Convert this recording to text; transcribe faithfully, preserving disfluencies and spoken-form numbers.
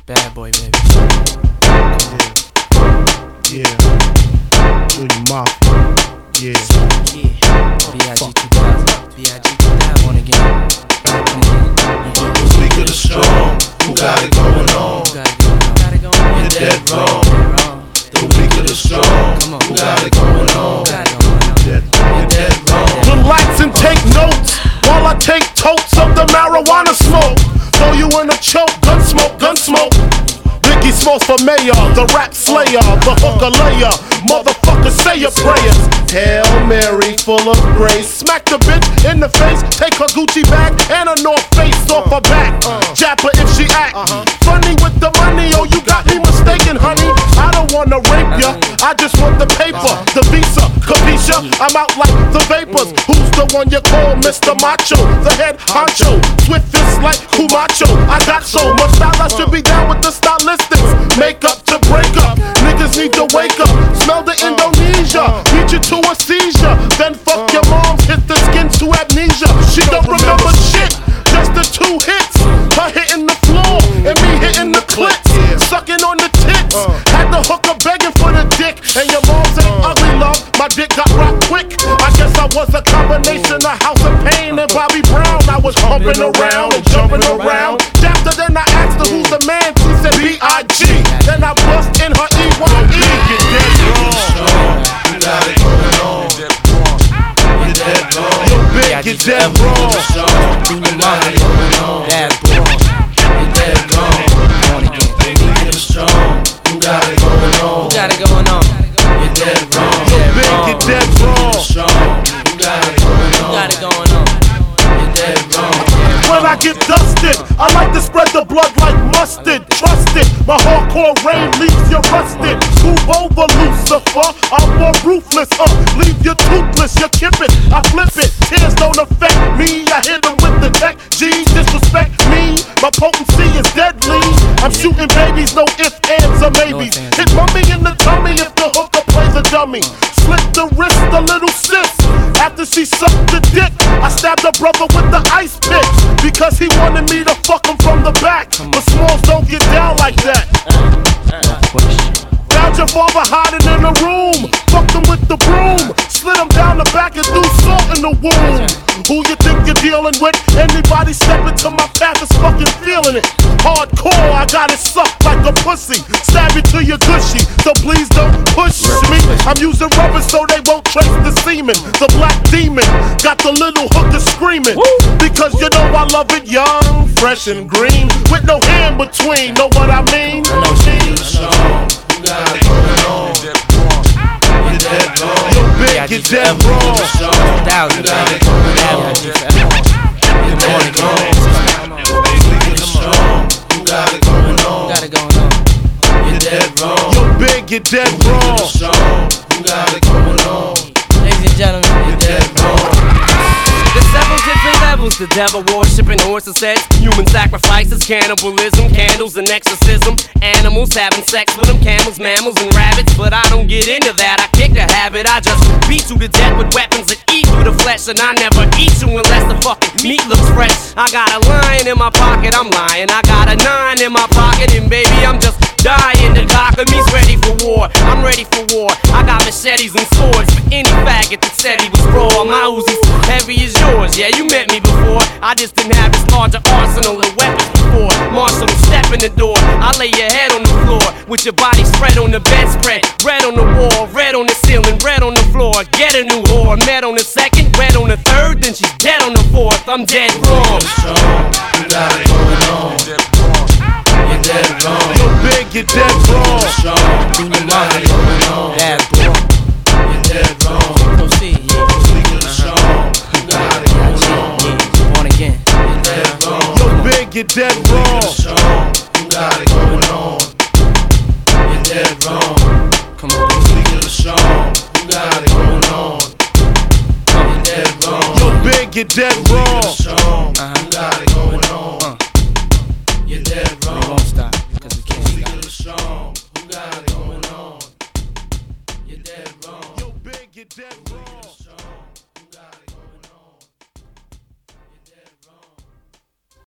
Bad boy, baby. Yeah, yeah. Junior Mafia. Yeah. Yeah. B I G two thousand. B I G two thousand. Born again. The weak of the strong, who got it going on? You're dead wrong. The weak of the strong, who got it going on? You're dead wrong. Relax and take notes while I take totes of the marijuana smoke. Throw you in a choke, gun smoke, gun smoke. Biggie Smalls for mayor, the rap slayer, the hooker layer. Motherfucker, say your prayers. Hail Mary, full of grace. Smack the bitch in the face, take her Gucci bag and her North Face off her back. Jab her if she act funny with the money. Oh, you got me mistaken, honey. I don't wanna rape ya, I just want the paper, the visa, capisha. I'm out like the vapors. Who's the one you call Mister Macho? The head honcho, swift fist like Kumacho. I got so much style, I should be down with the stylistics. Make up to break up, niggas need to wake up. Smell the Indonesia, beat you to a seizure. Then fuck your moms, hit the skin to amnesia. She don't remember shit, just the two hits. Her hitting the floor, and me hitting the clits. Sucking on the tits, had the hooker begging for the dick. And your mom's ain't ugly, love, my dick got rocked quick. I guess I was a combination of House of Pain and Bobby Brown. I was humping around and jumping around. After then I asked her who's the man, she said B I G. Then I bust in her E Y E. You're dead wrong. You got it going on. You're dead wrong. You're big, you're dead wrong. You got it going on. Bad boy. You're dead wrong. Born again. Weak and strong, you got it going on. Who got it going on? You're dead wrong. You're big, you're dead wrong. Strong, you got it going Who on. got it going on? You're dead wrong. When I get dusted, I like to spread the blood like mustard. Trust it, my hardcore rain leaves you rusted. Move over, Lucifer, I'm more ruthless. Uh, leave you toothless, you kip it, I flip it. Tears don't affect me, I hit them with the tech. G, disrespect me, my potency is deadly. I'm shooting babies, no ifs, ands, or maybes. Hit mummy in the tummy if the hooker plays a dummy. Slit the wrist, a little sis. After she sucked the dick, I stabbed her brother with the ice pick. Because he wanted me to fuck him from the back. But Smalls don't get down like that. Found your father hiding in a room. Fucked him with the broom. Slid him down the back and threw salt in the wound. Who you think you're dealing with? Anybody step into my path is fucking feeling it. Hardcore, I got it sucked like a pussy. Stab you to your gushy, so please don't push me. I'm using rubber so they won't trace the semen. The black demon got the little hooker screaming. Because you know I love it young, fresh and green, with no hair in between. Know what I mean? You're strong, you got it going on. You're dead wrong. You're big, you're dead wrong. Strong, Thousand. you got it going on. You're dead wrong. You're strong, you got it going on. Got it going on. You're dead wrong. You're big, you're dead wrong. You're strong, you got it going on. Ladies and gentlemen, You're dead wrong. There's several different levels to devil worshiping, horses, sex, human sacrifices, cannibalism, candles and exorcism, animals having sex with them, camels, mammals and rabbits. But I don't get into that, I kick the habit. I just beat you to death with weapons that eat through the flesh. And I never eat you unless the fucking meat looks fresh. I got a lion in my pocket, I'm lying. I got a nine in my pocket, and baby, I'm just dying. The cock of me's ready for war, I'm ready for war. I got machetes and swords for any faggot that said he was raw. My Uzi's heavy as yours, yeah, you met me before. I just didn't have this larger arsenal of weapons before. Marshall, step in the door, I lay your head on the floor with your body spread on the bedspread. Red on the wall, red on the ceiling, red on the floor. Get a new whore, met on the second, red on the third, then she's dead on the fourth. I'm dead wrong. Strong, you got it going on. You're dead wrong. You're big, you're dead wrong. Strong, you got it going on. bad boy. You're dead wrong. Proceed, yeah. Weak and strong, you got it going on. Yeah, born again. You're dead wrong. You're big, you're dead wrong. Strong, you got it going on. You're dead wrong. Come on. Weak and strong, you got it going on. You're dead wrong. You're big, you're dead wrong. Strong, you got it